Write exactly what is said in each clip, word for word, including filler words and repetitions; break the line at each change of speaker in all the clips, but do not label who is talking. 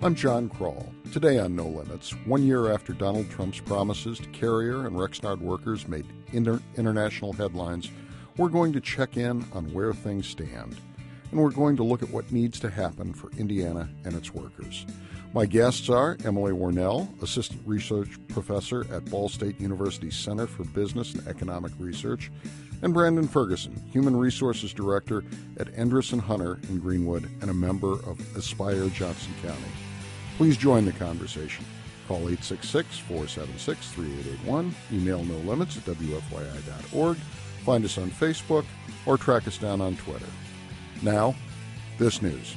I'm John Kroll. Today on No Limits, one year after Donald Trump's promises to Carrier and Rexnord workers made inter- international headlines, we're going to check in on where things stand. And we're going to look at what needs to happen for Indiana and its workers. My guests are Emily Wornell, Assistant Research Professor at Ball State University's Center for Business and Economic Research, and Brandon Ferguson, Human Resources Director at Endress and Hunter in Greenwood and a member of Aspire Johnson County. Please join the conversation. Call eight six six, four seven six, three eight eight one, email no limits at w f y i dot org, find us on Facebook, or track us down on Twitter. Now, this news.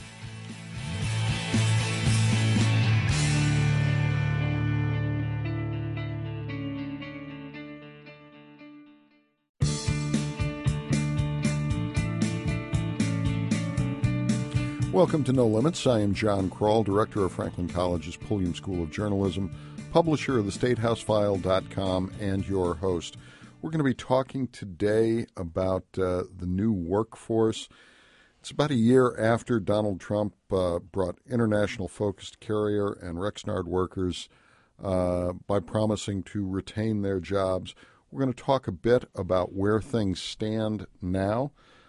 Welcome to No Limits. I am John Kroll, Director of Franklin College's Pulliam School of Journalism, publisher of the state house file dot com, and your host. We're going to be talking today about uh, the new workforce. It's about a year after Donald Trump uh, brought international-focused Carrier and Rexnord workers uh, by promising to retain their jobs. We're going to talk a bit about where things stand now.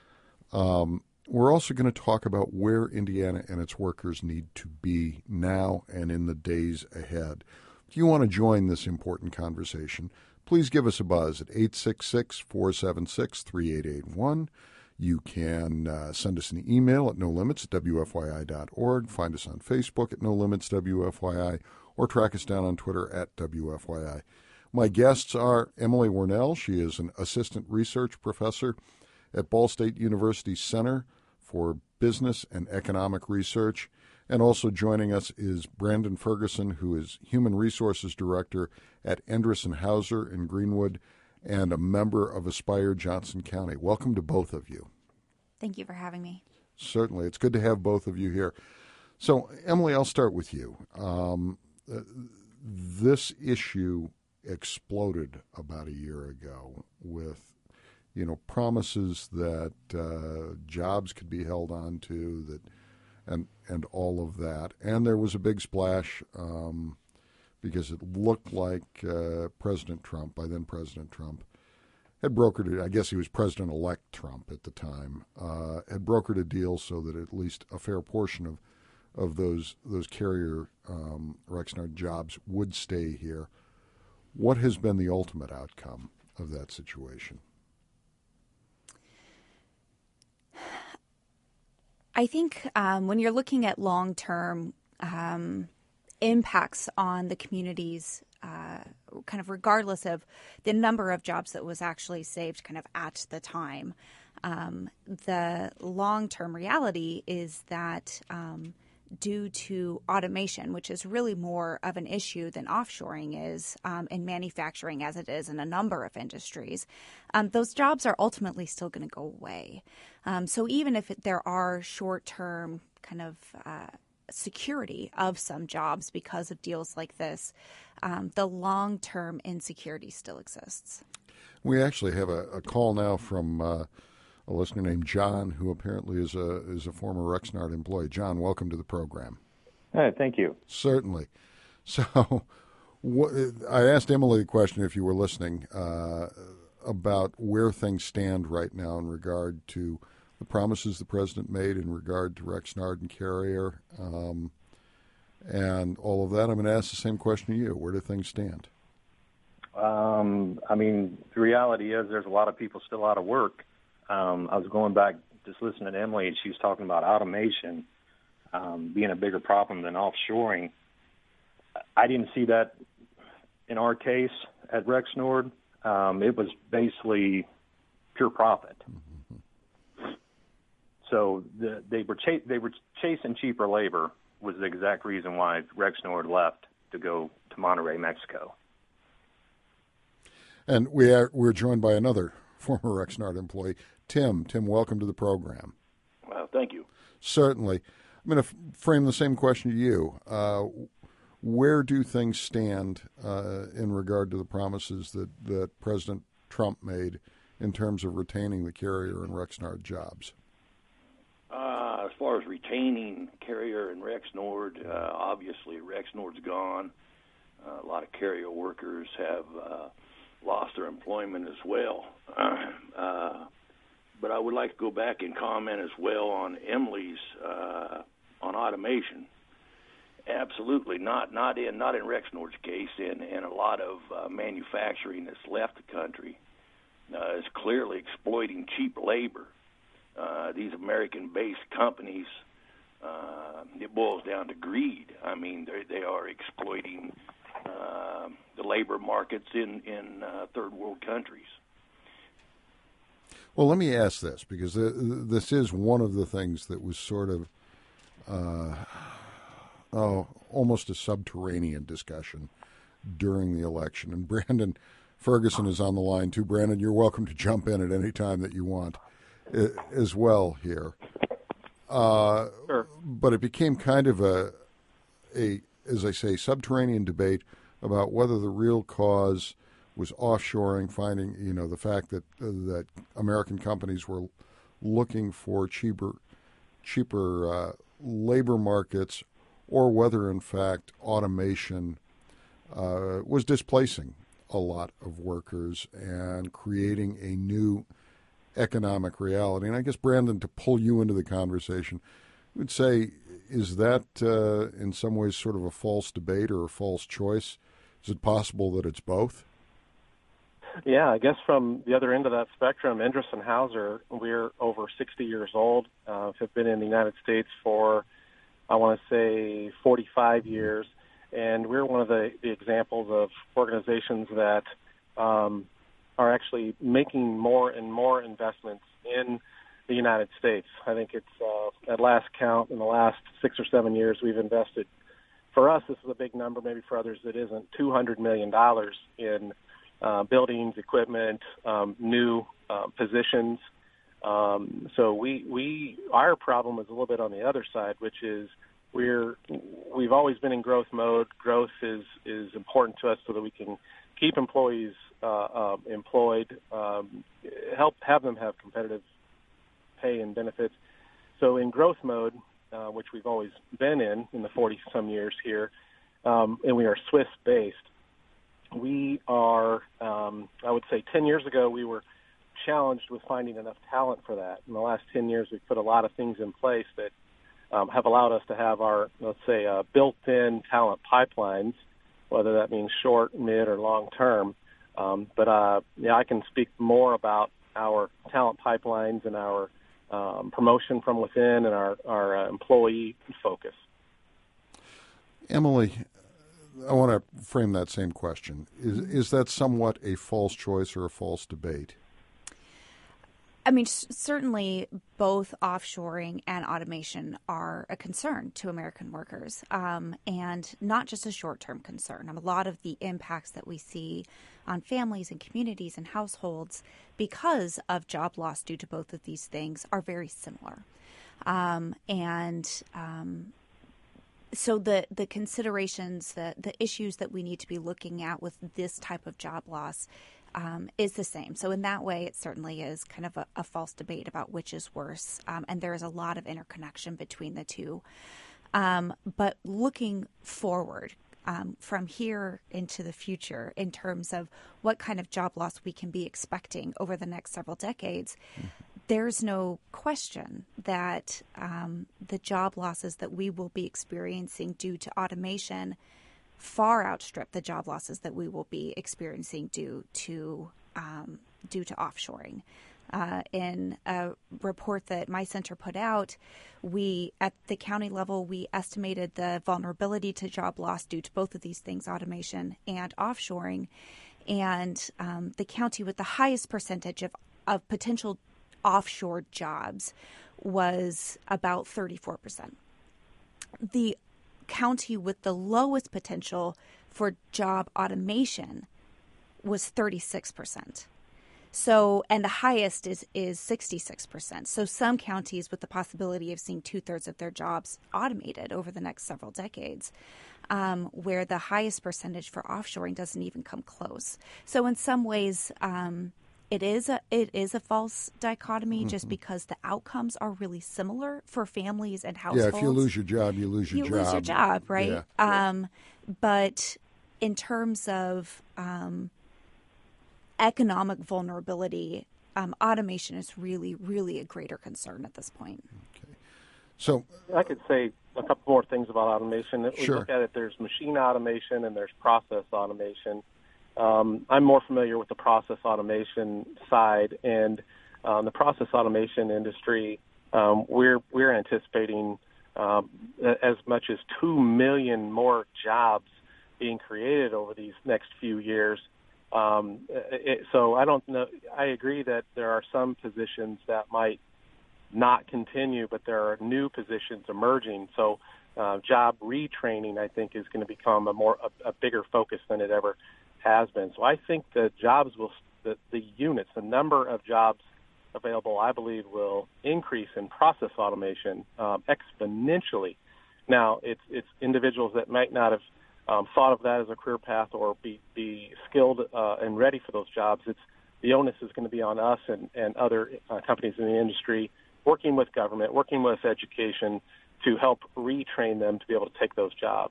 Um, we're also going to talk about where Indiana and its workers need to be now and in the days ahead. If you want to join this important conversation, please give us a buzz at eight six six, four seven six, three eight eight one. You can uh, send us an email at no limits at w f y i dot org, find us on Facebook at no limits w f y i, or track us down on Twitter at w f y i. My guests are Emily Wornell. She is an assistant research professor at Ball State University's Center for Business and Economic Research. And also joining us is Brandon Ferguson, who is Human Resources Director at Endress and Hauser in Greenwood and a member of Aspire Johnson County. Welcome to both of you.
Thank you for having me.
Certainly. It's good to have both of you here. So, Emily, I'll start with you. Um, uh, this issue exploded about a year ago with, you know, promises that uh, jobs could be held on to, that and and all of that. And there was a big splash um, because it looked like uh, President Trump, by then President Trump, had brokered it. I guess he was President-elect Trump at the time, uh, had brokered a deal so that at least a fair portion of of those those Carrier um, Rexnord jobs would stay here. What has been the ultimate outcome of that situation?
I think um, when you're looking at long-term um, impacts on the communities, uh, kind of regardless of the number of jobs that was actually saved kind of at the time, um, the long-term reality is that um, due to automation, which is really more of an issue than offshoring is um, in manufacturing as it is in a number of industries, um, those jobs are ultimately still going to go away. Um, so even if it, there are short-term kind of uh, security of some jobs because of deals like this, um, the long-term insecurity still exists.
We actually have a, a call now from uh, a listener named John, who apparently is a is a former Rexnord employee. John, welcome to the program.
Hey, thank you.
Certainly. So what, I asked Emily the question, if you were listening, uh, about where things stand right now in regard to the promises the president made in regard to Rexnord and Carrier um, and all of that. I'm going to ask the same question to you. Where do things stand?
Um, I mean, the reality is there's a lot of people still out of work. Um, I was going back, just listening to Emily, and she was talking about automation um, being a bigger problem than offshoring. I didn't see that in our case at Rexnord. Um, it was basically pure profit. Mm-hmm. So the, they were ch- they were chasing cheaper labor was the exact reason why Rexnord left to go to Monterrey, Mexico.
And we are we're joined by another former Rexnord employee, Tim. Tim, welcome to the program.
Well, thank you.
Certainly. I'm going to f- frame the same question to you. Uh, where do things stand uh, in regard to the promises that, that President Trump made in terms of retaining the Carrier and Rexnord jobs?
Uh, far as retaining Carrier and Rexnord, uh, obviously Rexnord's gone. Uh, a lot of Carrier workers have uh, lost their employment as well. Uh, but I would like to go back and comment as well on Emily's uh, on automation. Absolutely, not not in not in Rexnord's case, and, and a lot of uh, manufacturing that's left the country uh, is clearly exploiting cheap labor. Uh, these American-based companies, uh, it boils down to greed. I mean, they are exploiting uh, the labor markets in in uh, third world countries.
Well, let me ask this, because this is one of the things that was sort of uh, oh, almost a subterranean discussion during the election. And Brandon Ferguson is on the line, too. Brandon, you're welcome to jump in at any time that you want uh, as well here. Uh, sure. But it became kind of a, a, as I say, subterranean debate about whether the real cause was offshoring, finding, you know, the fact that uh, that American companies were looking for cheaper, cheaper uh, labor markets, or whether, in fact, automation uh, was displacing a lot of workers and creating a new economic reality. And I guess, Brandon, to pull you into the conversation, I would say, is that uh, in some ways sort of a false debate or a false choice? Is it possible that it's both?
Yeah, I guess from the other end of that spectrum, Endress and Hauser, we're over sixty years old, uh, have been in the United States for, I want to say, forty-five years, and we're one of the, the examples of organizations that um, are actually making more and more investments in the United States. I think it's, uh, at last count, in the last six or seven years, we've invested, for us, this is a big number, maybe for others it isn't, two hundred million dollars in Uh, buildings, equipment, um, new uh, positions. Um, so we we our problem is a little bit on the other side, which is we're we've always been in growth mode. Growth is is important to us so that we can keep employees uh, uh, employed, um, help have them have competitive pay and benefits. So in growth mode, uh, which we've always been in in the forty some years here, um, and we are Swiss based. We are, um, I would say ten years ago, we were challenged with finding enough talent for that. In the last ten years, we've put a lot of things in place that um, have allowed us to have our, let's say, uh, built-in talent pipelines, whether that means short, mid, or long-term. Um, but, uh, yeah, I can speak more about our talent pipelines and our um, promotion from within and our, our uh, employee focus.
Emily, I want to frame that same question. Is is that somewhat a false choice or a false debate?
I mean, certainly both offshoring and automation are a concern to American workers, um, and not just a short-term concern. Um, a lot of the impacts that we see on families and communities and households because of job loss due to both of these things are very similar. Um, and um So the, the considerations, the, the issues that we need to be looking at with this type of job loss um, is the same. So in that way, it certainly is kind of a, a false debate about which is worse. Um, and there is a lot of interconnection between the two. Um, but looking forward um, from here into the future in terms of what kind of job loss we can be expecting over the next several decades, mm-hmm. There's no question that um, the job losses that we will be experiencing due to automation far outstrip the job losses that we will be experiencing due to um, due to offshoring. Uh, in a report that my center put out, we at the county level we estimated the vulnerability to job loss due to both of these things, automation and offshoring, and um, the county with the highest percentage of, of potential offshore jobs was about thirty-four percent. The county with the lowest potential for job automation was thirty-six percent. So, and the highest is, is sixty-six percent. So some counties with the possibility of seeing two-thirds of their jobs automated over the next several decades, um, where the highest percentage for offshoring doesn't even come close. So in some ways, um, it is a it is a false dichotomy
mm-hmm.
just because the outcomes are really similar for families and households.
Yeah, if you lose your job, you lose your
you
job.
You lose your job, right?
Yeah.
Um, but in terms of um, economic vulnerability, um, automation is really, really a greater concern at this point.
Okay. So
I could say a couple more things about automation. If
sure.
we look at it, there's machine automation and there's process automation. Um, I'm more familiar with the process automation side, and um, the process automation industry, um, we're we're anticipating um, as much as two million more jobs being created over these next few years. Um, it, so I don't know. I agree that there are some positions that might not continue, but there are new positions emerging. So uh, job retraining, I think, is going to become a more a, a bigger focus than it ever has been. So I think the jobs will, the, the units, the number of jobs available, I believe, will increase in process automation um, exponentially. Now, it's it's individuals that might not have um, thought of that as a career path or be, be skilled uh, and ready for those jobs. It's the onus is going to be on us and, and other uh, companies in the industry, working with government, working with education to help retrain them to be able to take those jobs.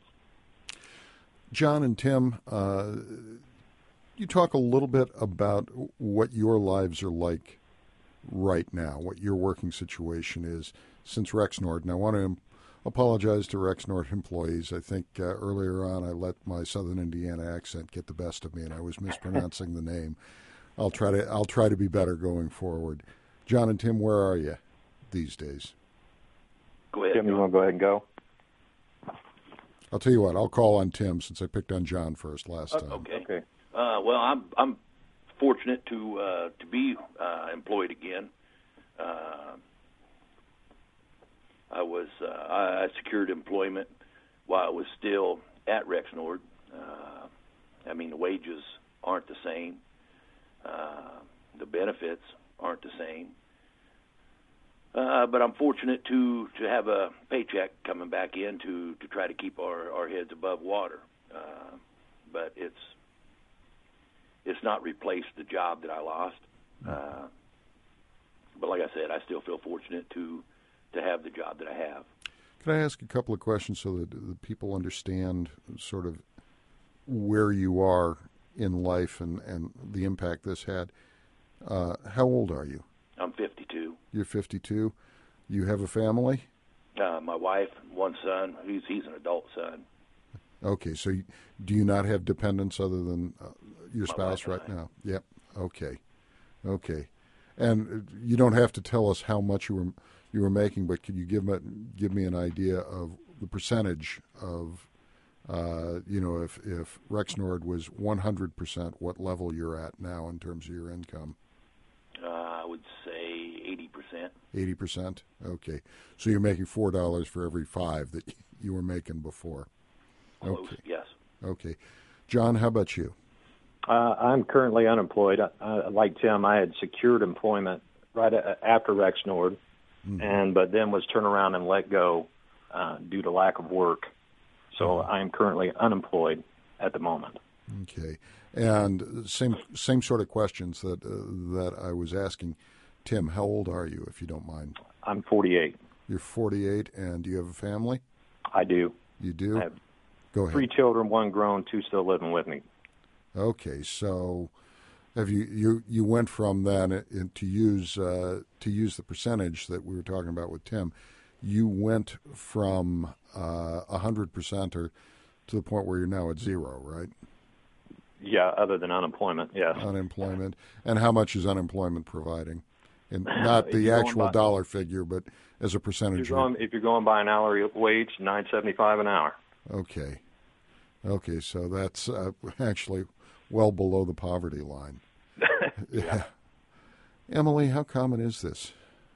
John and Tim, uh, you talk a little bit about what your lives are like right now, what your working situation is since Rexnord. And I want to apologize to Rexnord employees. I think uh, earlier on I let my Southern Indiana accent get the best of me, and I was mispronouncing the name. I'll try to I'll try to be better going forward. John and Tim, where are you these days?
Go ahead. Tim, you want to go ahead and go?
I'll tell you what. I'll call on Tim since I picked on John first last
uh,
time.
Okay.
Okay.
Uh, well, I'm I'm fortunate to uh, to be uh, employed again. Uh, I was uh, I secured employment while I was still at Rexnord. Uh, I mean, the wages aren't the same. Uh, the benefits aren't the same. Uh, but I'm fortunate to, to have a paycheck coming back in to, to try to keep our, our heads above water. Uh, but it's it's not replaced the job that I lost. Uh, but like I said, I still feel fortunate to to have the job that I have.
Can I ask a couple of questions so that the people understand sort of where you are in life and, and the impact this had? Uh, how old are you?
I'm fifty-two.
You're fifty-two. You have a family?
Uh, my wife, one son. He's he's an adult son.
Okay, so you, do you not have dependents other than uh, your
My
spouse
wife
right
and I.
now? Yep. Okay. Okay. And you don't have to tell us how much you were you were making, but could you give me give me an idea of the percentage of, uh, you know, if if Rexnord was one hundred percent, what level you're at now in terms of your income?
Uh, I would say eighty percent.
eighty percent? Okay. So you're making four dollars for every five that you were making before.
Close,
Okay.
yes.
Okay. John, how about you?
Uh, I'm currently unemployed. Uh, like Tim, I had secured employment right a- after Rexnord, mm-hmm. and but then was turned around and let go uh, due to lack of work. So mm-hmm. I am currently unemployed at the moment.
Okay. And same same sort of questions that uh, that I was asking. Tim, how old are you, if you don't mind?
I'm forty-eight.
You're forty-eight, and do you have a family?
I do.
You do?
I have
Go ahead.
Three children, one grown, two still living with me.
Okay, so have you you, you went from that in, to use uh, to use the percentage that we were talking about with Tim. You went from a uh, hundred percent or to the point where you're now at zero, right?
Yeah, other than unemployment, yes.
Unemployment. And how much is unemployment providing? And not the actual by, dollar figure, but as a percentage.
If you're going, if you're going by an hourly wage, nine seventy-five an hour.
Okay. Okay, so that's uh, actually well below the poverty line. Yeah. Emily, how common is this?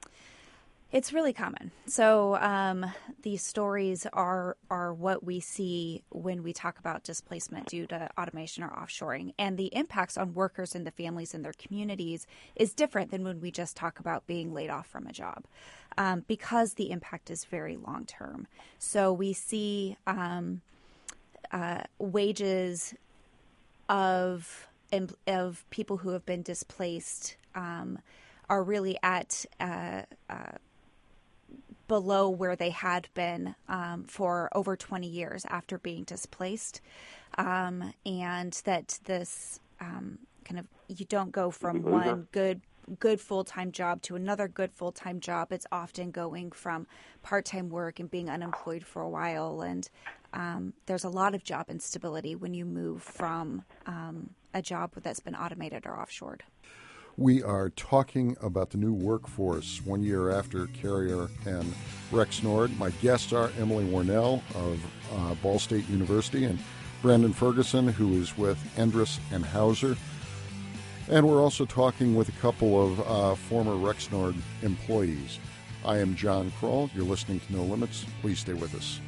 It's really common. So um, these stories are are what we see when we talk about displacement due to automation or offshoring. And the impacts on workers and the families in their communities is different than when we just talk about being laid off from a job, um, because the impact is very long term. So we see um, uh, wages of of people who have been displaced um, are really at uh, uh, below where they had been um, for over twenty years after being displaced, um, and that this um, kind of you don't go from one good good full-time job to another good full-time job. It's often going from part-time work and being unemployed for a while, and um, there's a lot of job instability when you move from um, a job that's been automated or offshored.
We are talking about the new workforce one year after Carrier and Rexnord. My guests are Emily Warnell of uh, Ball State University and Brandon Ferguson, who is with Endress and Hauser. And we're also talking with a couple of uh, former Rexnord employees. I am John Kroll. You're listening to No Limits. Please stay with us.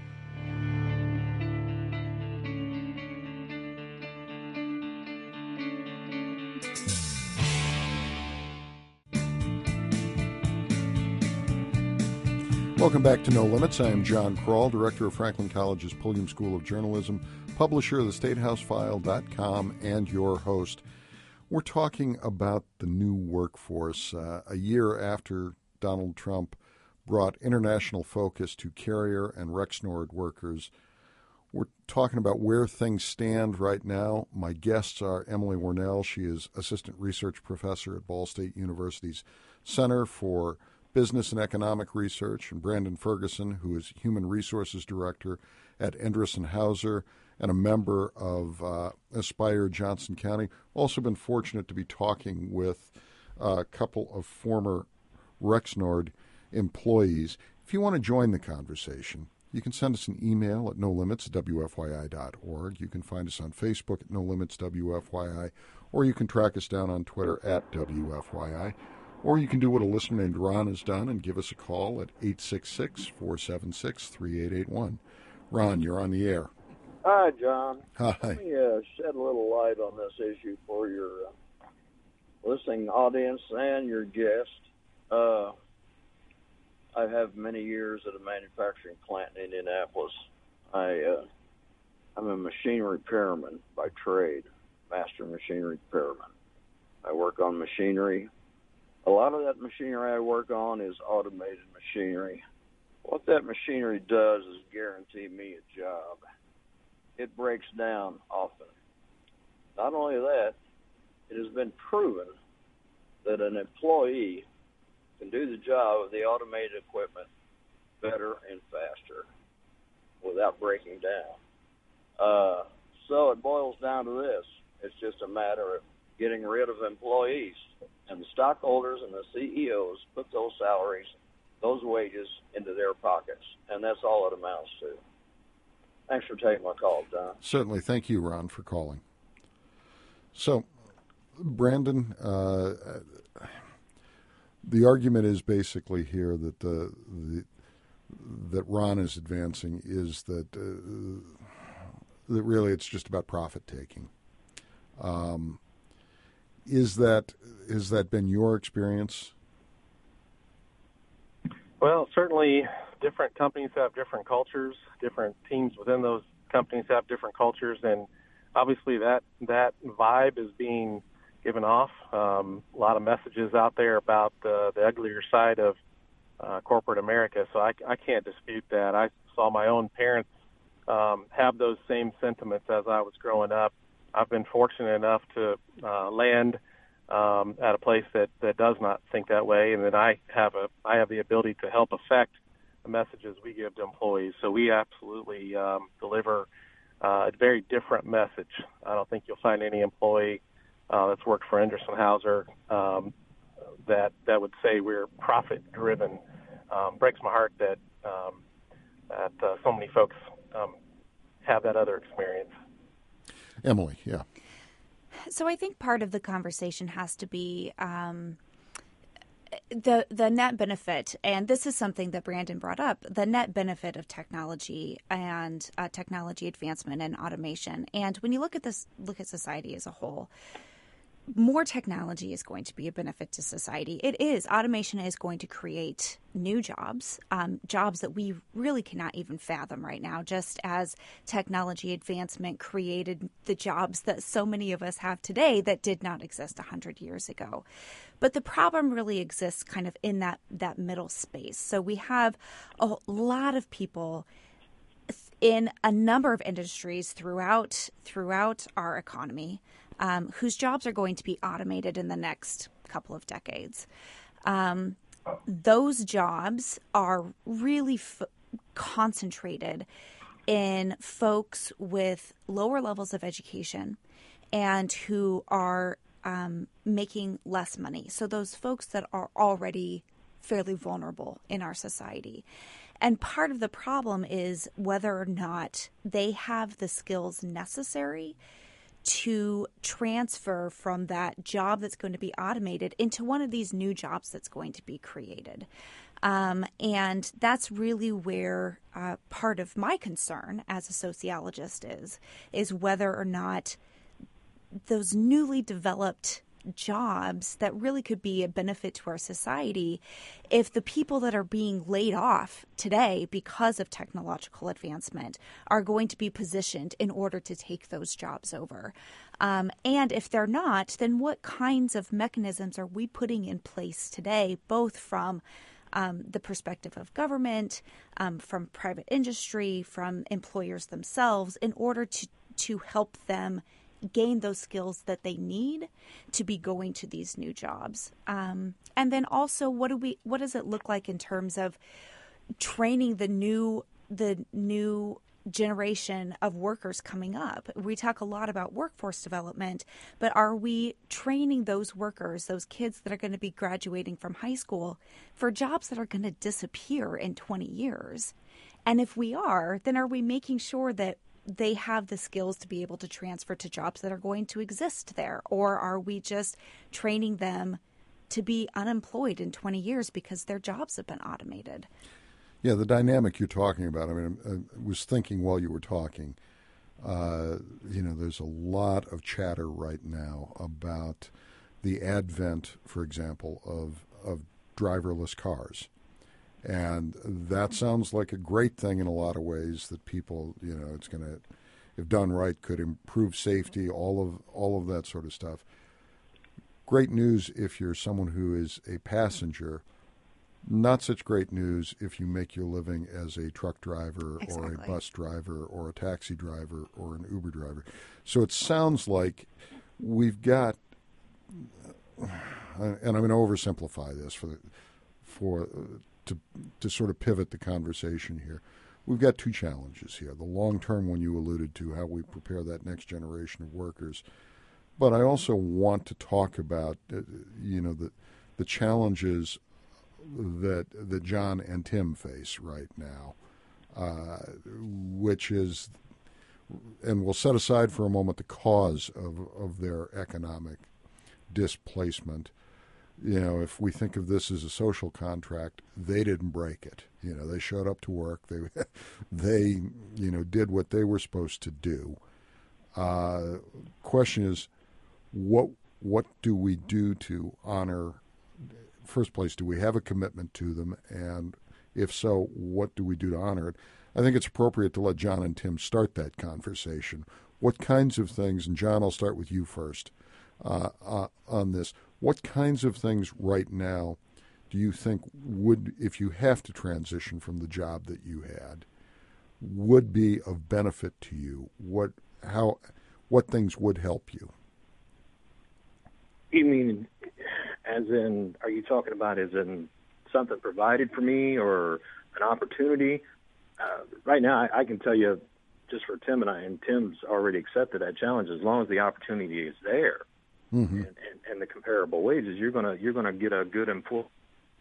Welcome back to No Limits. I am John Kroll, director of Franklin College's Pulliam School of Journalism, publisher of the State House File dot com, and your host. We're talking about the new workforce uh, a year after Donald Trump brought international focus to Carrier and Rexnord workers. We're talking about where things stand right now. My guests are Emily Warnell. She is assistant research professor at Ball State University's Center for Business and Economic Research, and Brandon Ferguson, who is human resources director at Endress and Hauser and a member of uh, Aspire Johnson County. Also been fortunate to be talking with a couple of former Rexnord employees. If you want to join the conversation, you can send us an email at no limits at w f y i dot org. You can find us on Facebook at no limits w f y i, or you can track us down on Twitter at w f y i. Or you can do what a listener named Ron has done and give us a call at eight six six, four seven six, three eight eight one. Ron, you're on the air.
Hi, John.
Hi.
Let me uh, shed a little light on this issue for your uh, listening audience and your guest. Uh, I have many years at a manufacturing plant in Indianapolis. I, uh, I'm a machine repairman by trade, master machine repairman. I work on machinery. A lot of that machinery I work on is automated machinery. What that machinery does is guarantee me a job. It breaks down often. Not only that, it has been proven that an employee can do the job of the automated equipment better and faster without breaking down. Uh, so it boils down to this. It's just a matter of getting rid of employees. And the stockholders and the C E Os put those salaries, those wages, into their pockets. And that's all it amounts to. Thanks for taking my call, Don.
Certainly. Thank you, Ron, for calling. So, Brandon, uh, the argument is basically here that the, the that Ron is advancing is that uh, that really it's just about profit taking. Um, is that has that been your experience?
Well, certainly different companies have different cultures. Different teams within those companies have different cultures, and obviously that that vibe is being given off. Um, a lot of messages out there about the, the uglier side of uh, corporate America, so I, I can't dispute that. I saw my own parents um, have those same sentiments as I was growing up. I've been fortunate enough to uh, land um, at a place that, that does not think that way, and then I have a I have the ability to help affect the messages we give to employees. So we absolutely um, deliver uh, a very different message. I don't think you'll find any employee uh, that's worked for Endress and Hauser um, that that would say we're profit driven. Um, breaks my heart that um, that uh, so many folks um, have that other experience.
Emily, yeah.
So I think part of the conversation has to be um, the the net benefit, and this is something that Brandon brought up, the net benefit of technology and uh, technology advancement and automation. And when you look at this, look at society as a whole, more technology is going to be a benefit to society. It is. Automation is going to create new jobs, um, jobs that we really cannot even fathom right now, just as technology advancement created the jobs that so many of us have today that did not exist one hundred years ago. But the problem really exists kind of in that, that middle space. So we have a lot of people in a number of industries throughout throughout our economy um, whose jobs are going to be automated in the next couple of decades. Um, those jobs are really f- concentrated in folks with lower levels of education and who are um, making less money. So those folks that are already fairly vulnerable in our society. And part of the problem is whether or not they have the skills necessary to transfer from that job that's going to be automated into one of these new jobs that's going to be created. Um, and that's really where uh, part of my concern as a sociologist is, is whether or not those newly developed jobs that really could be a benefit to our society, if the people that are being laid off today because of technological advancement are going to be positioned in order to take those jobs over. Um, and if they're not, then what kinds of mechanisms are we putting in place today, both from um, the perspective of government, um, from private industry, from employers themselves, in order to, to help them gain those skills that they need to be going to these new jobs. Um, and then also, what do we? What does it look like in terms of training the new the new generation of workers coming up? We talk a lot about workforce development, but are we training those workers, those kids that are going to be graduating from high school, for jobs that are going to disappear in twenty years? And if we are, then are we making sure that they have the skills to be able to transfer to jobs that are going to exist there? Or are we just training them to be unemployed in twenty years because their jobs have been automated?
Yeah, the dynamic you're talking about, I mean, I was thinking while you were talking, uh, you know, there's a lot of chatter right now about the advent, for example, of, of driverless cars. And that sounds like a great thing in a lot of ways, that people, you know, it's going to, if done right, could improve safety, all of all of that sort of stuff. Great news if you're someone who is a passenger. Not such great news if you make your living as a truck driver
Exactly.
or a bus driver or a taxi driver or an Uber driver. So it sounds like we've got, and I'm going to oversimplify this for the, for. Uh, To, to sort of pivot the conversation here. We've got two challenges here. The long-term one you alluded to, how we prepare that next generation of workers. But I also want to talk about, uh, you know, the the challenges that that John and Tim face right now, uh, which is, and we'll set aside for a moment the cause of, of their economic displacement. You know, if we think of this as a social contract, they didn't break it. You know, they showed up to work. They, they, you know, did what they were supposed to do. Uh, question is, what what do we do to honor? First place, do we have a commitment to them? And if so, what do we do to honor it? I think it's appropriate to let John and Tim start that conversation. What kinds of things, and John, I'll start with you first uh, uh, on this. What kinds of things right now do you think would, if you have to transition from the job that you had, would be of benefit to you? What, how, what things would help you?
You mean, as in, are you talking about as in something provided for me or an opportunity? Uh, right now, I, I can tell you, just for Tim and I, and Tim's already accepted that challenge. As long as the opportunity is there, mm-hmm. and, and, and the comparable wages, you're gonna you're gonna get a good employment.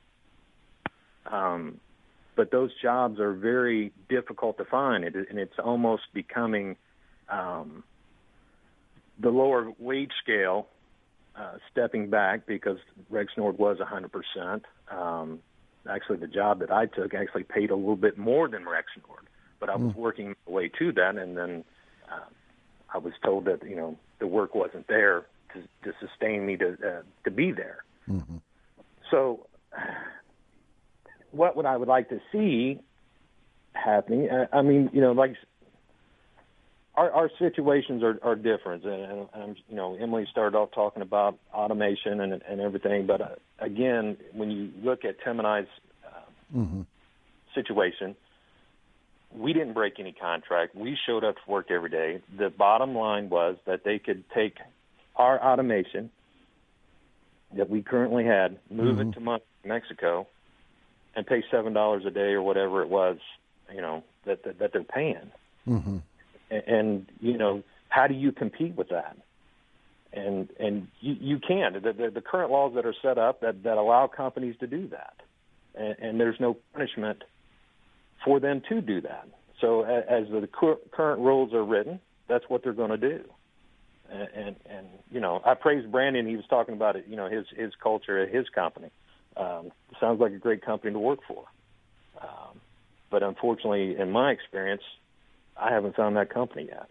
Um, but those jobs are very difficult to find, it, and it's almost becoming um, the lower wage scale uh, stepping back, because Rexnord was one hundred percent. Um, actually, the job that I took actually paid a little bit more than Rexnord, but I was mm. working my way to that, and then uh, I was told that, you know, the work wasn't there to, to sustain me to uh, to be there.
Mm-hmm.
So, what would I would like to see happening? I, I mean, you know, like our our situations are, are different, and, and you know, Emily started off talking about automation and and everything, but uh, again, when you look at Tim and I's uh,
Mm-hmm.
situation, we didn't break any contract. We showed up to work every day. The bottom line was that they could take our automation that we currently had, move
Mm-hmm.
it to Mon- Mexico, and pay seven dollars a day or whatever it was, you know, that that, that they're paying.
Mm-hmm.
And, and you know, how do you compete with that? And and you, you can. The, the, the current laws that are set up that, that allow companies to do that, and, and there's no punishment for them to do that. So as the current rules are written, that's what they're going to do. And, and, and, you know, I praise Brandon. He was talking about it, you know, his, his culture at his company. Um, sounds like a great company to work for. Um, but unfortunately, in my experience, I haven't found that company yet.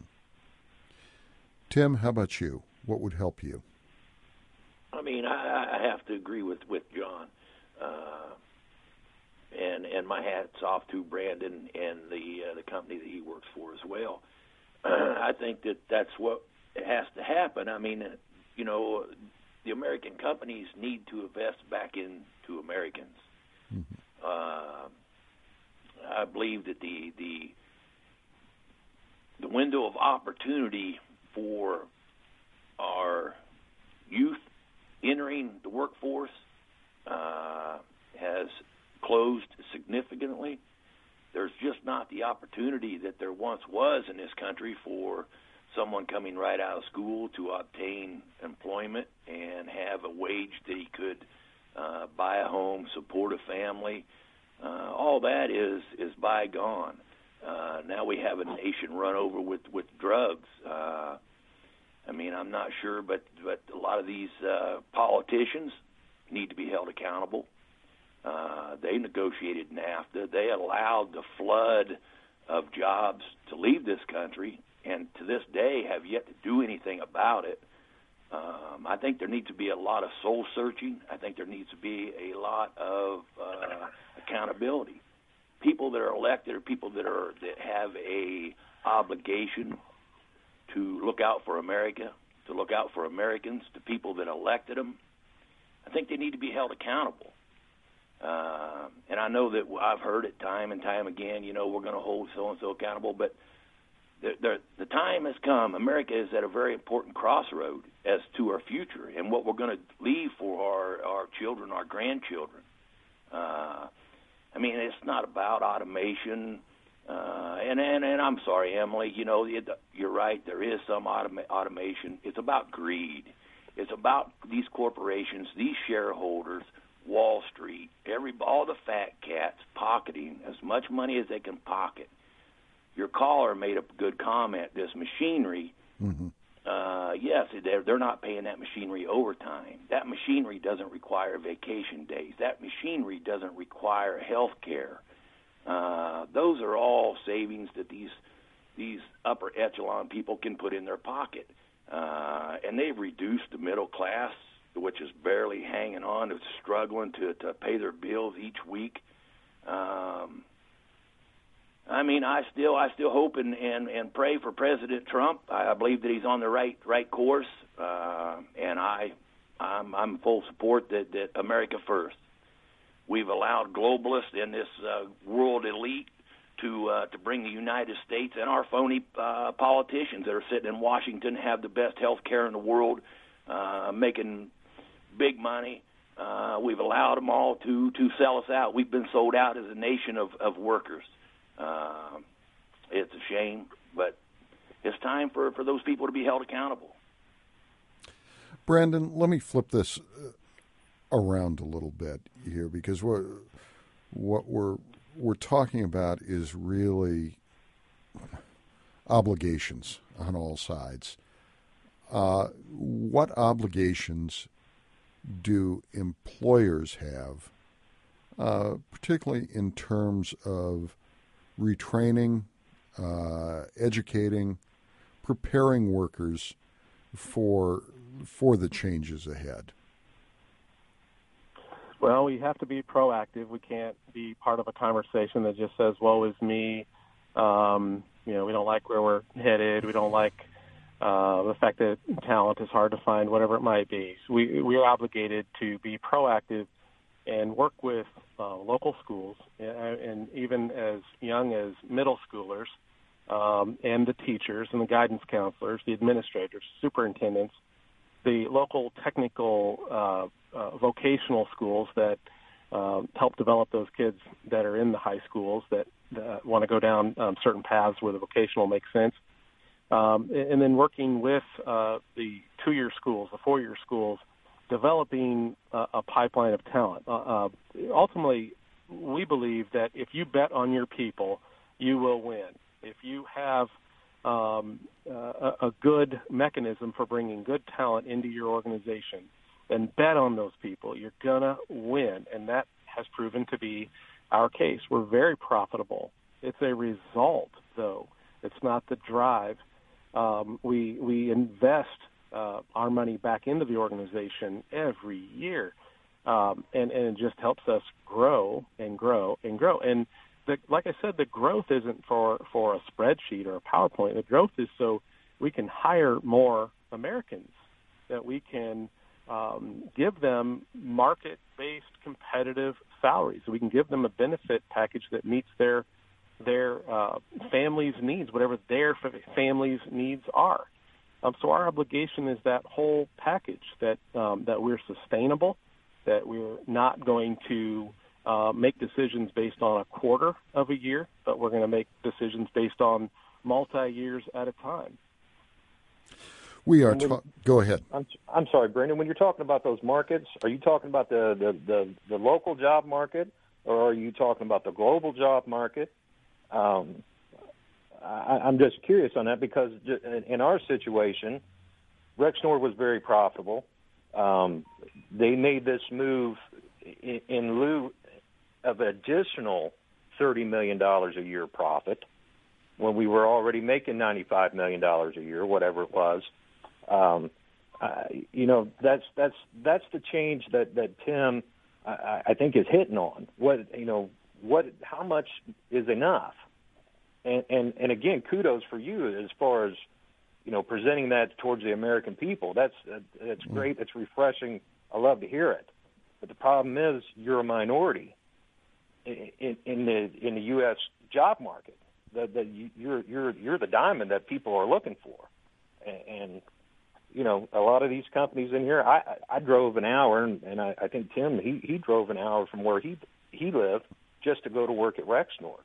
Tim, how about you? What would help you?
I mean, I, I have to agree with, with John. Uh, And and my hat's off to Brandon and the uh, the company that he works for as well. Uh, I think that that's what has to happen. I mean, you know, the American companies need to invest back into Americans. Mm-hmm. Uh, I believe that the the the window of opportunity for our youth entering the workforce uh, has closed significantly. There's just not the opportunity that there once was in this country for someone coming right out of school to obtain employment and have a wage that he could uh, buy a home, support a family. Uh, all that is is bygone. Uh, now we have a nation run over with, with drugs. Uh, I mean, I'm not sure, but, but a lot of these uh, politicians need to be held accountable. Uh, they negotiated NAFTA. They allowed the flood of jobs to leave this country, and to this day have yet to do anything about it. Um, I think there needs to be a lot of soul searching. I think there needs to be a lot of uh, accountability. People that are elected are people that are that have a obligation to look out for America, to look out for Americans, the people that elected them. I think they need to be held accountable. Uh, and I know that I've heard it time and time again, you know, we're going to hold so-and-so accountable, but the, the, the time has come. America is at a very important crossroad as to our future and what we're going to leave for our, our children, our grandchildren. Uh, I mean, it's not about automation. Uh, and, and, and I'm sorry, Emily, you know, it, you're right, there is some automa- automation. It's about greed. It's about these corporations, these shareholders, Wall Street, every all the fat cats pocketing as much money as they can pocket. Your caller made a good comment. This machinery, mm-hmm. uh, yes, they're, they're not paying that machinery overtime. That machinery doesn't require vacation days. That machinery doesn't require health care. Uh, those are all savings that these these upper echelon people can put in their pocket. Uh, and they've reduced the middle class, which is barely hanging on, is struggling to, to pay their bills each week. Um, I mean, I still I still hope and, and, and pray for President Trump. I, I believe that he's on the right right course, uh, and I I'm, I'm full support that, that America first. We've allowed globalists and this uh, world elite to uh, to bring the United States and our phony uh, politicians that are sitting in Washington have the best health care in the world, uh, making big money. Uh, we've allowed them all to, to sell us out. We've been sold out as a nation of, of workers. Uh, it's a shame, but it's time for, for those people to be held accountable.
Brandon, let me flip this around a little bit here, because what what we're we're talking about is really obligations on all sides. Uh, what obligations do employers have, uh, particularly in terms of retraining, uh, educating, preparing workers for for the changes ahead?
Well, we have to be proactive. We can't be part of a conversation that just says, woe is me. Um, you know, we don't like where we're headed. We don't like uh, the fact that talent is hard to find, whatever it might be. So we, we are obligated to be proactive and work with uh, local schools, and, and even as young as middle schoolers, um, and the teachers and the guidance counselors, the administrators, superintendents, the local technical uh, uh, vocational schools that uh, help develop those kids that are in the high schools that, that want to go down um, certain paths where the vocational makes sense. Um, and, and then working with uh, the two-year schools, the four-year schools, developing a, a pipeline of talent. Uh, uh, ultimately, we believe that if you bet on your people, you will win. If you have um, uh, a good mechanism for bringing good talent into your organization, then bet on those people. You're going to win, and that has proven to be our case. We're very profitable. It's a result, though. It's not the drive. Um, we we invest uh, our money back into the organization every year, um, and, and it just helps us grow and grow and grow. And the, like I said, the growth isn't for, for a spreadsheet or a PowerPoint. The growth is so we can hire more Americans, that we can um, give them market-based competitive salaries, so we can give them a benefit package that meets their their uh, family's needs, whatever their family's needs are. Um, so our obligation is that whole package, that um, that we're sustainable, that we're not going to uh, make decisions based on a quarter of a year, but we're going to make decisions based on multi-years at a time.
We are. Ta- go ahead.
I'm, I'm sorry, Brendan. When you're talking about those markets, are you talking about the, the, the, the local job market, or are you talking about the global job market? Um, I, I'm just curious on that, because in our situation, Rexnord was very profitable. Um, they made this move in, in lieu of additional thirty million dollars a year profit when we were already making ninety-five million dollars a year, whatever it was. Um, uh, you know, that's that's that's the change that that Tim, I, I think, is hitting on. What you know, what how much is enough? And, and and again, kudos for you as far as, you know, presenting that towards the American people. That's uh, that's great. It's refreshing. I love to hear it. But the problem is, you're a minority in, in, in the in the U S job market. That that you're you're you're the diamond that people are looking for. And, and you know, a lot of these companies in here, I I drove an hour, and, and I, I think Tim he he drove an hour from where he he lived just to go to work at Rexnord.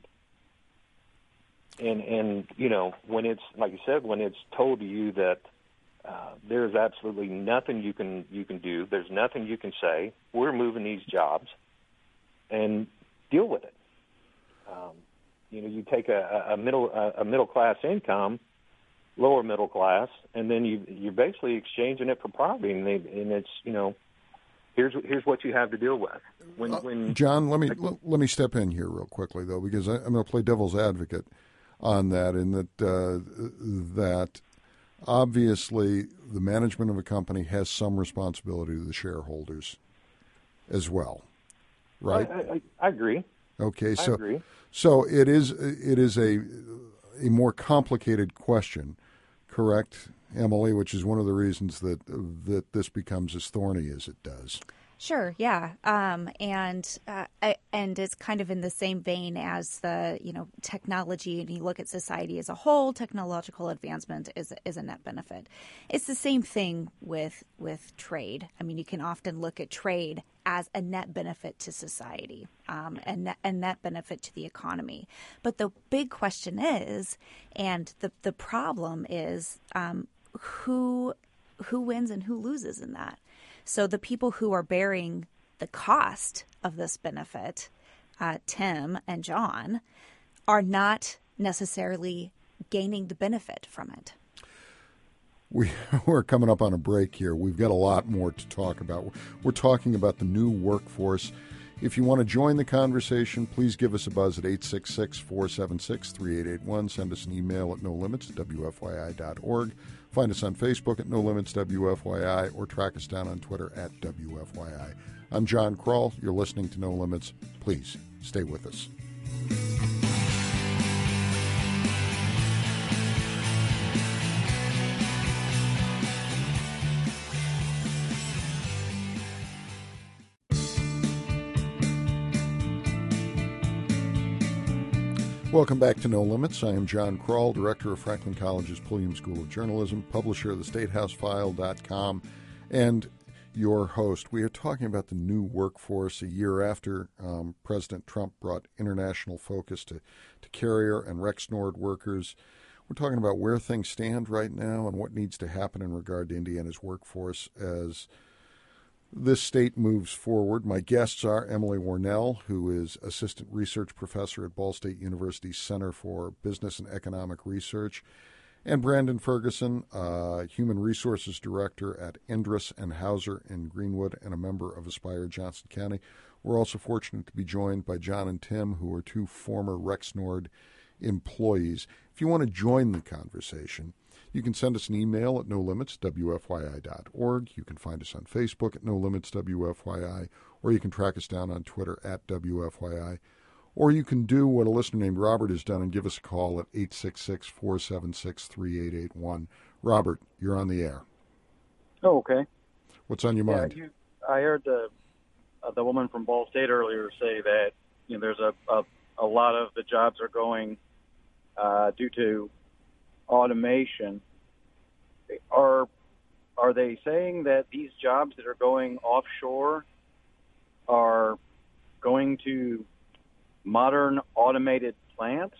And, and you know, when it's, like you said, when it's told to you that uh, there's absolutely nothing you can you can do, there's nothing you can say, we're moving these jobs, and deal with it. Um, you know, you take a, a middle a middle class income, lower middle class, and then you you're basically exchanging it for poverty, and, they, and it's you know, here's here's what you have to deal with. When,
uh,
when
John, let me l- let me step in here real quickly though, because I, I'm going to play devil's advocate on that, in that uh, that obviously the management of a company has some responsibility to the shareholders as well, right?
I, I, I agree.
Okay, so
I agree.
so it is it is a a more complicated question, correct, Emily? Which is one of the reasons that that this becomes as thorny as it does.
Sure, yeah, um, and uh, I, and it's kind of in the same vein as the you know technology, and you look at society as a whole. Technological advancement is is a net benefit. It's the same thing with with trade. I mean, you can often look at trade as a net benefit to society, um, and net, a net benefit to the economy. But the big question is, and the the problem is, um, who who wins and who loses in that. So the people who are bearing the cost of this benefit, uh, Tim and John, are not necessarily gaining the benefit from it.
We, we're coming up on a break here. We've got a lot more to talk about. We're talking about the new workforce If you want to join the conversation, please give us a buzz at eight six six, four seven six, three eight eight one. Send us an email at no limits at w f y i dot org. Find us on Facebook at No Limits W F Y I, or track us down on Twitter at W F Y I. I'm John Kroll. You're listening to No Limits. Please stay with us. Welcome back to No Limits. I am John Kroll, director of Franklin College's Pulliam School of Journalism, publisher of the state house file dot com, and your host. We are talking about the new workforce a year after um, President Trump brought international focus to, to Carrier and Rexnord workers. We're talking about where things stand right now and what needs to happen in regard to Indiana's workforce as this state moves forward. My guests are Emily Warnell, who is Assistant Research Professor at Ball State University's Center for Business and Economic Research, and Brandon Ferguson, uh, Human Resources Director at Endress and Hauser in Greenwood and a member of Aspire Johnson County. We're also fortunate to be joined by John and Tim, who are two former Rexnord employees. If you want to join the conversation, you can send us an email at no limits w f y i dot org. You can find us on Facebook at No Limits W F Y I, or you can track us down on Twitter at W F Y I. Or you can do what a listener named Robert has done and give us a call at eight six six, four seven six, three eight eight one. Robert, you're on the air.
Oh, okay.
What's on your
yeah,
mind?
You, I heard the uh, the woman from Ball State earlier say that you know there's a a, a lot of the jobs are going uh, due to automation. Are are they saying that these jobs that are going offshore are going to modern automated plants?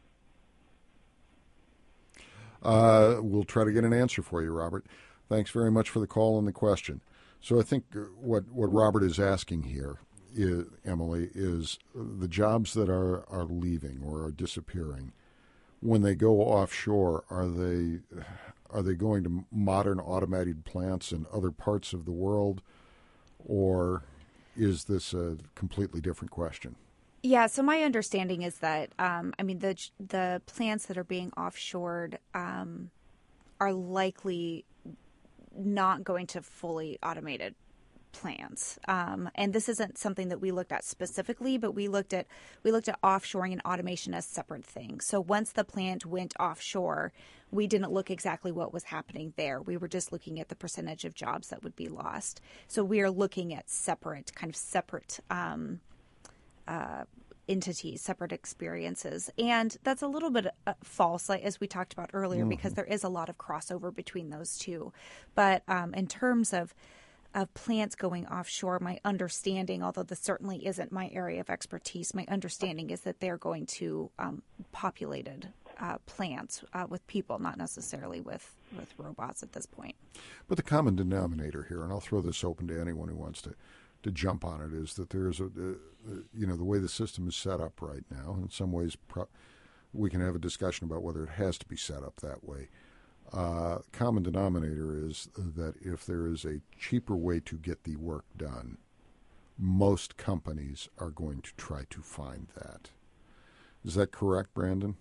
Uh, we'll try to get an answer for you, Robert. Thanks very much for the call and the question. So I think what, what Robert is asking here, is, Emily, is the jobs that are, are leaving or are disappearing, when they go offshore, are they are they going to modern automated plants in other parts of the world, or is this a completely different question?
Yeah, so my understanding is that, um, I mean, the the plants that are being offshored um, are likely not going to fully automated plants. Um, and this isn't something that we looked at specifically, but we looked at we looked at offshoring and automation as separate things. So once the plant went offshore, we didn't look exactly what was happening there. We were just looking at the percentage of jobs that would be lost. So we are looking at separate, kind of separate um, uh, entities, separate experiences. And that's a little bit uh, false, like, as we talked about earlier, mm-hmm. because there is a lot of crossover between those two. But um, in terms of of plants going offshore, my understanding, although this certainly isn't my area of expertise, my understanding is that they're going to um, populated uh, plants uh, with people, not necessarily with, with robots at this point.
But the common denominator here, and I'll throw this open to anyone who wants to, to jump on it, is that there's a, uh, you know, the way the system is set up right now, in some ways pro- we can have a discussion about whether it has to be set up that way. Uh, common denominator is that if there is a cheaper way to get the work done, most companies are going to try to find that. Is that correct, Brandon?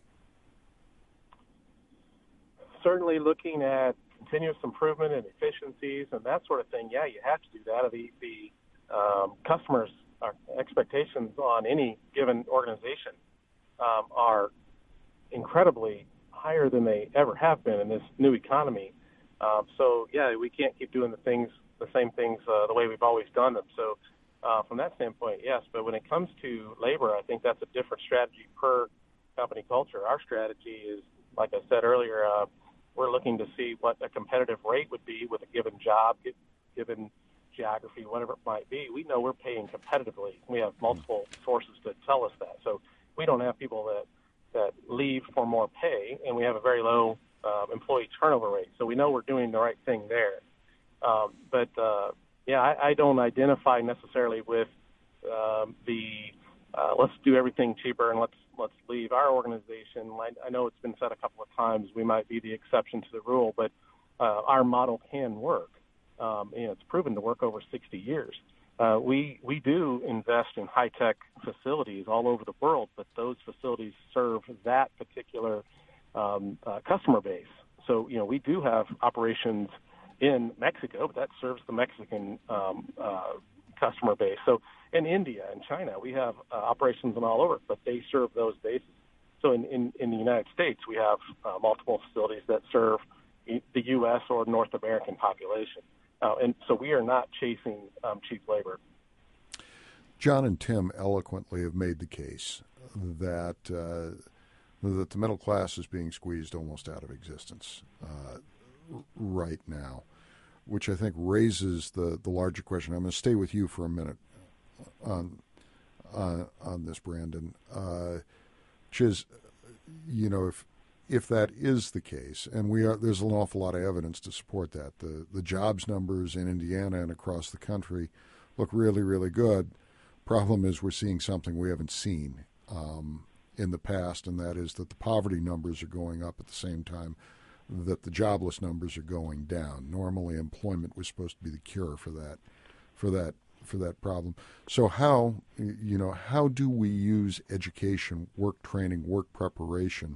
Certainly looking at continuous improvement and efficiencies and that sort of thing, yeah, you have to do that. The, the um, customers' our expectations on any given organization um, are incredibly higher than they ever have been in this new economy. Um, so, yeah, we can't keep doing the things, the same things uh, the way we've always done them. So uh, from that standpoint, yes. But when it comes to labor, I think that's a different strategy per company culture. Our strategy is, like I said earlier, uh, we're looking to see what a competitive rate would be with a given job, given geography, whatever it might be. We know we're paying competitively. We have multiple sources to tell us that. So we don't have people that that leave for more pay, and we have a very low uh, employee turnover rate. So we know we're doing the right thing there. Um, but, uh, yeah, I, I don't identify necessarily with um, the uh, let's do everything cheaper and let's let's leave. Our organization, I, I know it's been said a couple of times, we might be the exception to the rule, but uh, our model can work. Um, you know, it's proven to work over sixty years. Uh, we we do invest in high-tech facilities all over the world, but those facilities serve that particular um, uh, customer base. So, you know, we do have operations in Mexico, but that serves the Mexican um, uh, customer base. So in India and China, we have uh, operations in all over, but they serve those bases. So in, in, in the United States, we have uh, multiple facilities that serve the U S or North American population. Uh, and so we are not chasing um, cheap labor.
John and Tim eloquently have made the case that uh, that the middle class is being squeezed almost out of existence uh, right now, which I think raises the, the larger question. I'm going to stay with you for a minute on uh, on this, Brandon, uh, which is, you know, if if that is the case, and we are, there's an awful lot of evidence to support that. The the jobs numbers in Indiana and across the country look really, really good. Problem is we're seeing something we haven't seen um, in the past, and that is that the poverty numbers are going up at the same time that the jobless numbers are going down. Normally, employment was supposed to be the cure for that, for that, for that problem. So how, you know, how do we use education, work training, work preparation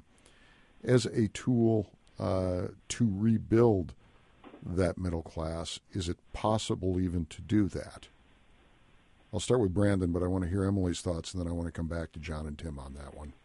as a tool uh, to rebuild that middle class? Is it possible even to do that? I'll start with Brandon, but I want to hear Emily's thoughts, and then I want to come back to John and Tim on that one.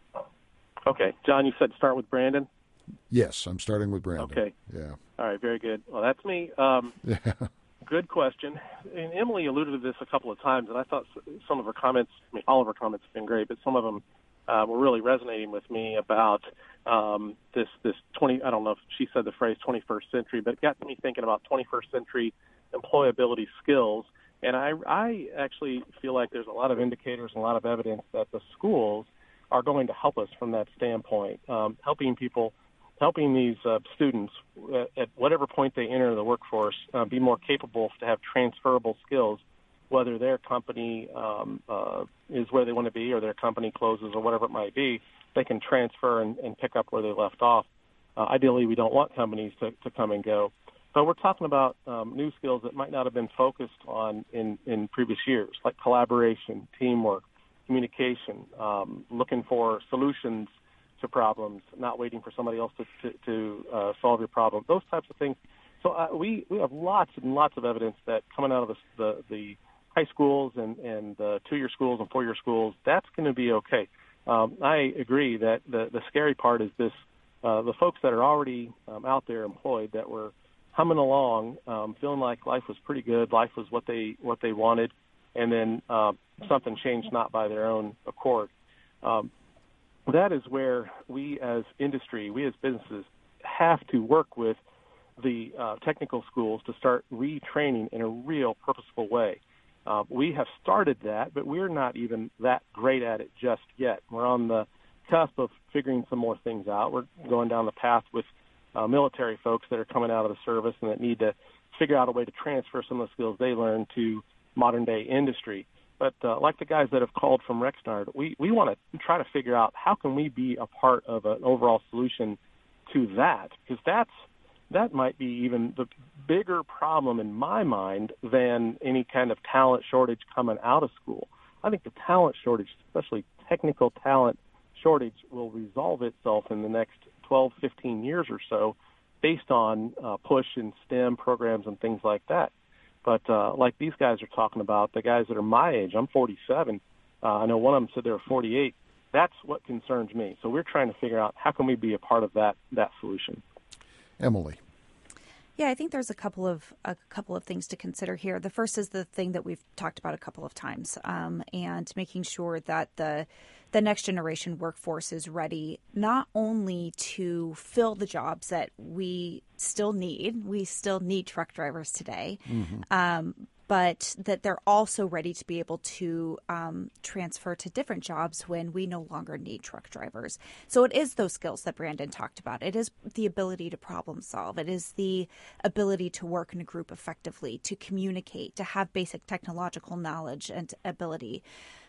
Okay. John, you said start with Brandon?
Yes, I'm starting with Brandon.
Okay.
Yeah.
All right, very good. Well, that's me. Um,
yeah.
Good question. And Emily alluded to this a couple of times, and I thought some of her comments, I mean, all of her comments have been great, but some of them uh, were really resonating with me about um, this, this twenty, I don't know if she said the phrase twenty-first century, but it got me thinking about twenty-first century employability skills. And I, I actually feel like there's a lot of indicators and a lot of evidence that the schools are going to help us from that standpoint, um, helping people, helping these uh, students at, at whatever point they enter the workforce uh, be more capable to have transferable skills, whether their company um, uh, is where they want to be or their company closes or whatever it might be, they can transfer and, and pick up where they left off. Uh, ideally, we don't want companies to, to come and go. But we're talking about um, new skills that might not have been focused on in, in previous years, like collaboration, teamwork, communication, um, looking for solutions to problems, not waiting for somebody else to, to, to uh, solve your problem, those types of things. So uh, we, we have lots and lots of evidence that coming out of the, the, the high schools and, and uh, two-year schools and four-year schools, that's going to be okay. Um, I agree that the, the scary part is this, uh, the folks that are already um, out there employed that were humming along, um, feeling like life was pretty good, life was what they what they wanted, and then uh, something changed not by their own accord. Um, that is where we as industry, we as businesses, have to work with the uh, technical schools to start retraining in a real purposeful way. Uh, we have started that, but we're not even that great at it just yet. We're on the cusp of figuring some more things out. We're going down the path with Uh, military folks that are coming out of the service and that need to figure out a way to transfer some of the skills they learned to modern-day industry. But uh, like the guys that have called from Rexnord, we, we want to try to figure out how can we be a part of an overall solution to that, because that's that might be even the bigger problem in my mind than any kind of talent shortage coming out of school. I think the talent shortage, especially technical talent shortage, will resolve itself in the next twelve, fifteen years or so based on uh, push in STEM programs and things like that. But uh, like these guys are talking about, the guys that are my age, I'm forty-seven. Uh, I know one of them said they were forty-eight. That's what concerns me. So we're trying to figure out how can we be a part of that that solution.
Emily.
Yeah, I think there's a couple of a couple of things to consider here. The first is the thing that we've talked about a couple of times, um, and making sure that the the next generation workforce is ready not only to fill the jobs that we still need, we still need truck drivers today, mm-hmm. um, but that they're also ready to be able to um, transfer to different jobs when we no longer need truck drivers. So it is those skills that Brandon talked about. It is the ability to problem solve. It is the ability to work in a group effectively, to communicate, to have basic technological knowledge and ability.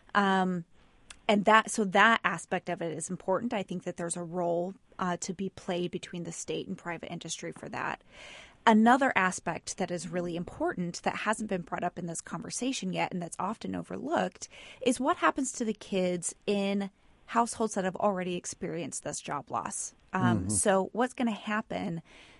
Um, and that so that aspect of it is important. I think that there's a role uh, to be played between the state and private industry for that. Another aspect that is really important that hasn't been brought up in this conversation yet and that's often overlooked is what happens to the kids in households that have already experienced this job loss. Um, mm-hmm. So what's going to happen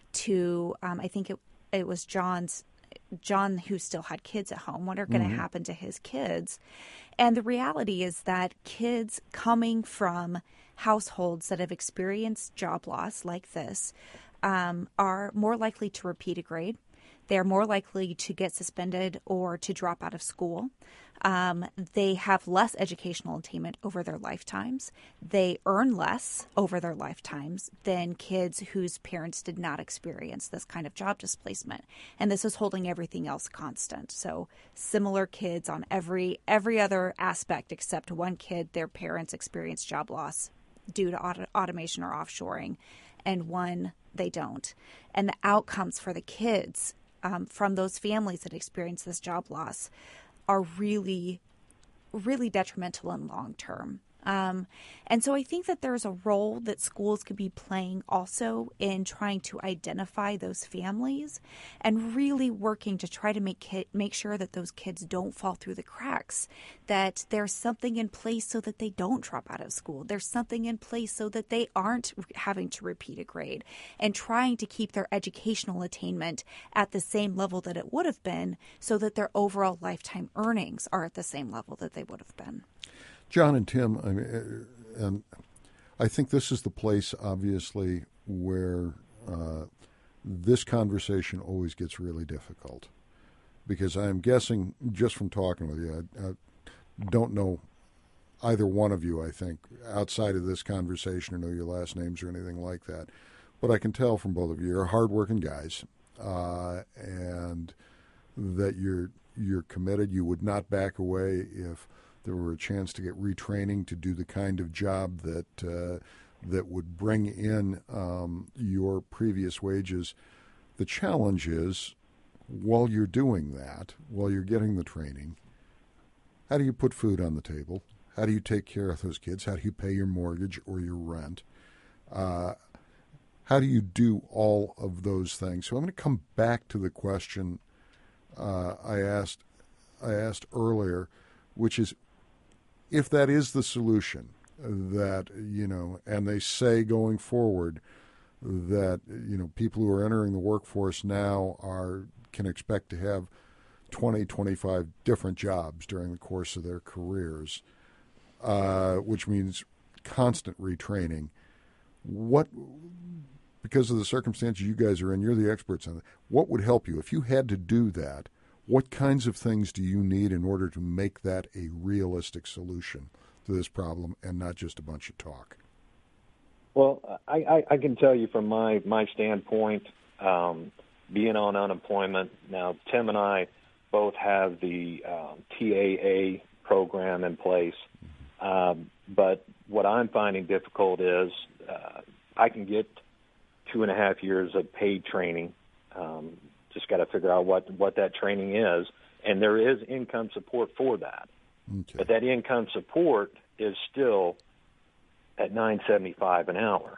to, um, I think it, it was John's, John who still had kids at home, what are going to mm-hmm. happen to his kids? And the reality is that kids coming from households that have experienced job loss like this um, are more likely to repeat a grade. They're more likely to get suspended or to drop out of school. Um, they have less educational attainment over their lifetimes. They earn less over their lifetimes than kids whose parents did not experience this kind of job displacement. And this is holding everything else constant. So similar kids on every every other aspect except one kid, their parents experienced job loss due to auto- automation or offshoring, and one, they don't. And the outcomes for the kids um, from those families that experience this job loss are really, really detrimental in long term. Um, and so I think that there's a role that schools could be playing also in trying to identify those families and really working to try to make kid, make sure that those kids don't fall through the cracks, that there's something in place so that they don't drop out of school. There's something in place so that they aren't having to repeat a grade, and trying to keep their educational attainment at the same level that it would have been so that their overall lifetime earnings are at the same level that they would have been.
John and Tim, I mean, and I think this is the place, obviously, where uh, this conversation always gets really difficult, because I'm guessing, just from talking with you, I, I don't know either one of you, I think, outside of this conversation, or know your last names or anything like that. But I can tell from both of you, you're hardworking guys, uh, and that you're you're committed. You would not back away if there were a chance to get retraining to do the kind of job that uh, that would bring in um, your previous wages. The challenge is, while you're doing that, while you're getting the training, how do you put food on the table? How do you take care of those kids? How do you pay your mortgage or your rent? Uh, how do you do all of those things? So I'm going to come back to the question uh, I asked I asked earlier, which is, if that is the solution, that, you know, and they say going forward that, you know, people who are entering the workforce now are can expect to have twenty, twenty-five different jobs during the course of their careers, uh, which means constant retraining. What, because of the circumstances you guys are in, you're the experts on it, what would help you? If you had to do that, what kinds of things do you need in order to make that a realistic solution to this problem and not just a bunch of talk?
Well, I, I, I can tell you from my, my standpoint, um, being on unemployment, now Tim and I both have the um, T A A program in place, um, but what I'm finding difficult is uh, I can get two and a half years of paid training. Um, just got to figure out what, what that training is, and there is income support for that. Okay. But that income support is still at nine seventy-five an hour.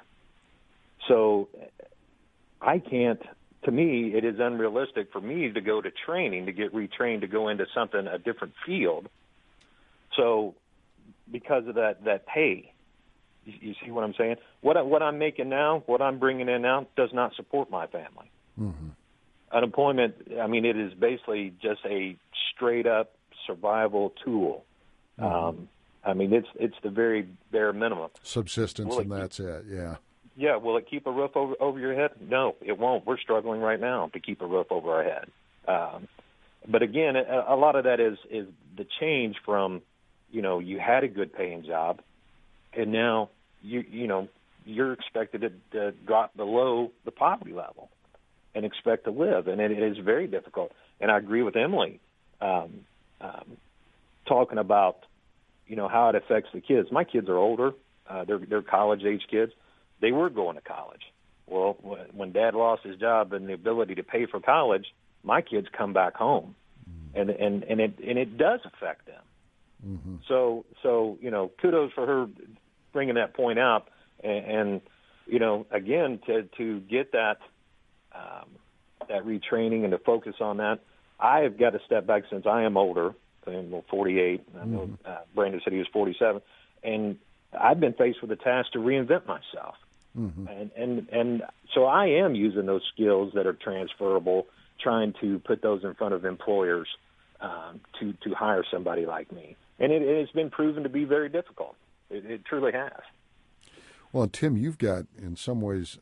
So I can't, to me, it is unrealistic for me to go to training, to get retrained, to go into something, a different field. So because of that, that pay, you, you see what I'm saying? What, I, what I'm making now, what I'm bringing in now, does not support my family. Mm-hmm. Unemployment, I mean, it is basically just a straight-up survival tool. Mm-hmm. Um, I mean, it's it's the very bare minimum.
Subsistence, and that's it, yeah.
Yeah, will it keep a roof over, over your head? No, it won't. We're struggling right now to keep a roof over our head. Um, but again, a, a lot of that is, is the change from, you know, you had a good paying job, and now, you you know, you're expected to, to drop below the poverty level and expect to live, and it, it is very difficult. And I agree with Emily, um, um, talking about, you know, how it affects the kids. My kids are older; uh, they're they're college-age kids. They were going to college. Well, when Dad lost his job and the ability to pay for college, my kids come back home, mm-hmm. and and and it and it does affect them. Mm-hmm. So so you know, kudos for her bringing that point out, and, and you know, again, to to get that. Um, that retraining and to focus on that. I have got to step back since I am older. I'm forty-eight. I know uh, Brandon said he was forty-seven, and I've been faced with the task to reinvent myself. Mm-hmm. And, and and so I am using those skills that are transferable, trying to put those in front of employers um, to to hire somebody like me. And it, it has been proven to be very difficult. It, it truly has.
Well, Tim, you've got, in some ways,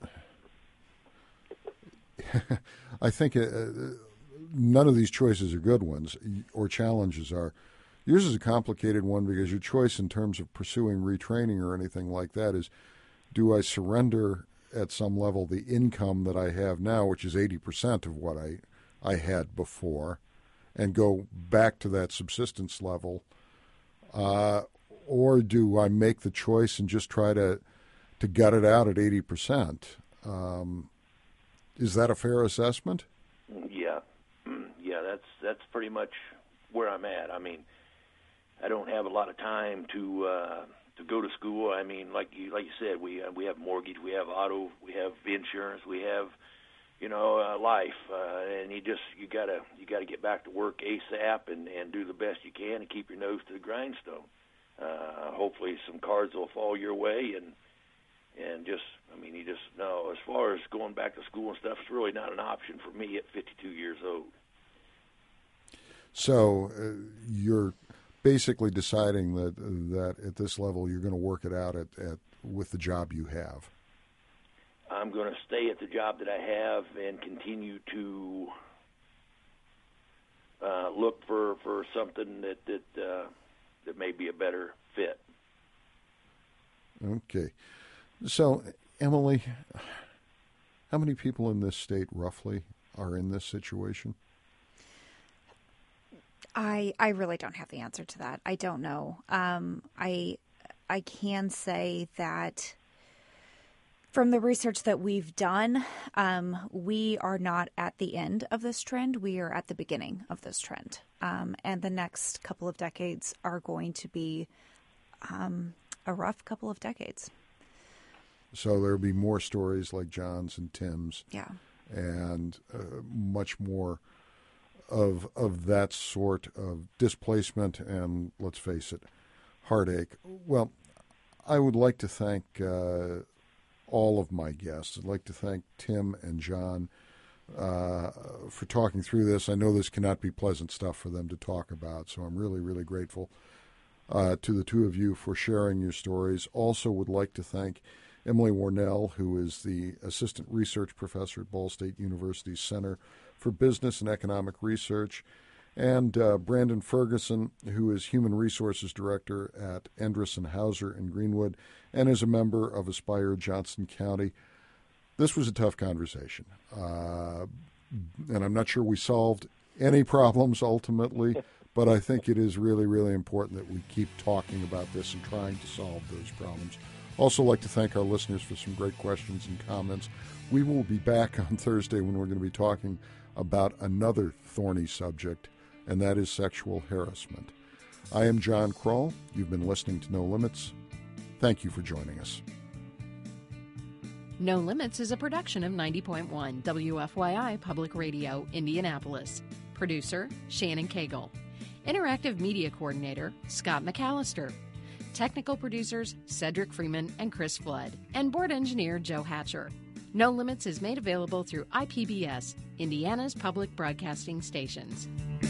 I think uh, none of these choices are good ones or challenges are. Yours is a complicated one because your choice in terms of pursuing retraining or anything like that is, do I surrender at some level the income that I have now, which is eighty percent of what I, I had before, and go back to that subsistence level? Uh, or do I make the choice and just try to to gut it out at eighty percent? Um, is that a fair assessment?
Yeah. Yeah, that's that's pretty much where I'm at. I mean, I don't have a lot of time to uh, to go to school. I mean, like you like you said, we uh, we have mortgage, we have auto, we have insurance, we have, you know, uh, life, uh, and you just you gotta you gotta get back to work ASAP and, and do the best you can and keep your nose to the grindstone. Uh, hopefully, some cards will fall your way, and and just I mean, you just know as far as going back to school and stuff, it's really not an option for me at fifty-two years old.
So uh, you're basically deciding that that at this level you're going to work it out at, at with the job you have.
I'm going to stay at the job that I have and continue to uh, look for, for something that that uh, that may be a better fit.
Okay. So, Emily, how many people in this state roughly are in this situation?
I I really don't have the answer to that. I don't know. Um, I I can say that from the research that we've done, um, we are not at the end of this trend. We are at the beginning of this trend. Um, and the next couple of decades are going to be um, a rough couple of decades.
So there'll be more stories like John's and Tim's.
Yeah.
And uh, much more of of that sort of displacement and, let's face it, heartache. Well, I would like to thank uh, all of my guests. I'd like to thank Tim and John uh, for talking through this. I know this cannot be pleasant stuff for them to talk about, so I'm really, really grateful uh, to the two of you for sharing your stories. Also would like to thank Emily Warnell, who is the Assistant Research Professor at Ball State University's Center for Business and Economic Research, and uh, Brandon Ferguson, who is Human Resources Director at Endress and Hauser in Greenwood and is a member of Aspire Johnson County. This was a tough conversation, uh, and I'm not sure we solved any problems ultimately, but I think it is really, really important that we keep talking about this and trying to solve those problems. Also like to thank our listeners for some great questions and comments. We will be back on Thursday when we're going to be talking about another thorny subject, and that is sexual harassment. I am John Kroll. You've been listening to No Limits. Thank you for joining us.
No Limits is a production of ninety point one W F Y I Public Radio, Indianapolis. Producer, Shannon Cagle. Interactive Media Coordinator, Scott McAllister. Technical producers, Cedric Freeman and Chris Flood. And board engineer, Joe Hatcher. No Limits is made available through I P B S, Indiana's public broadcasting stations.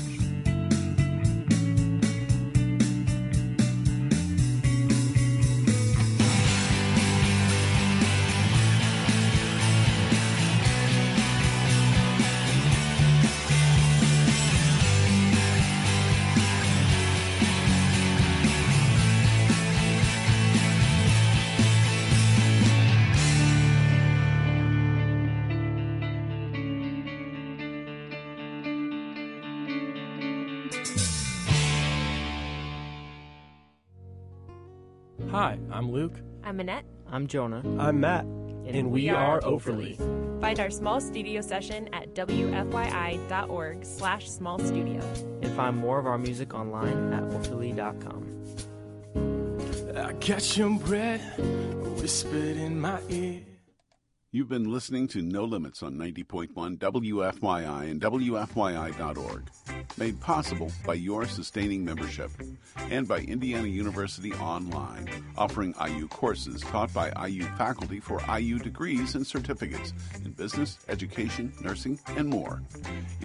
Hi, I'm Luke.
I'm Annette.
I'm Jonah.
I'm Matt.
And, and we, we are Oferly.
Find our small studio session at wfyi.org slash small studio.
And find more of our music online at oferly dot com.
I got your breath whispered in my ear. You've been listening to No Limits on ninety point one W F Y I and W F Y I dot org. Made possible by your sustaining membership and by Indiana University Online, offering I U courses taught by I U faculty for I U degrees and certificates in business, education, nursing, and more.